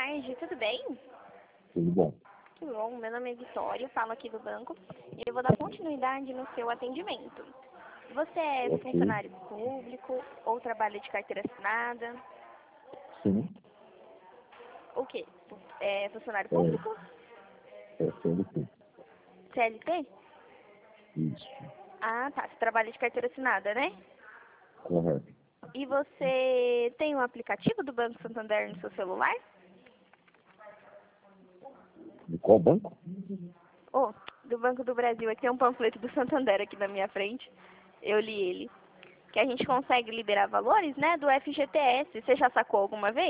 tarde, tudo bem? Tudo bom. Que bom, meu nome é Vitória, falo aqui do banco e eu vou dar continuidade no seu atendimento. Você é Ok. funcionário público ou trabalha de carteira assinada? Sim, O quê? É funcionário é, público? é CLT. CLT? Isso, Ah, tá. Você trabalha de carteira assinada, né? correto. E você tem um aplicativo do Banco Santander no seu celular? De qual banco? Oh, do Banco do Brasil. Aqui tem um panfleto do Santander aqui na minha frente. Eu li ele. Que a gente consegue liberar valores, né, do FGTS. Você já sacou alguma vez?